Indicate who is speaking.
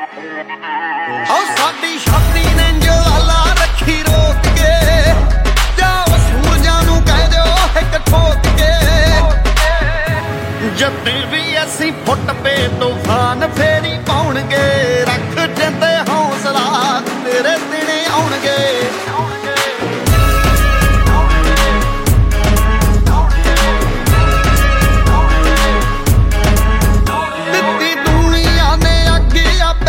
Speaker 1: ਸਾਡੀ ਛਾਤੀ ਨੇ ਜਵਾਲਾ ਰੱਖੀ ਰੋਕ ਕੇ, ਜਾਓ ਸੂਰਜਾਂ ਨੂੰ ਕਹਿ ਦਿਓ ਇੱਕ ਠੋਕ ਕੇ, ਜਦ ਵੀ ਅਸੀਂ ਫੁੱਟ ਪੇ ਤੂਫਾਨ ਫੇਰੀ ਪਾਉਣਗੇ, ਰੱਖ ਜਿੰਦੇ ਹੌਸਲਾ ਤੇਰੇ ਦਿਨੇ ਆਉਣਗੇ।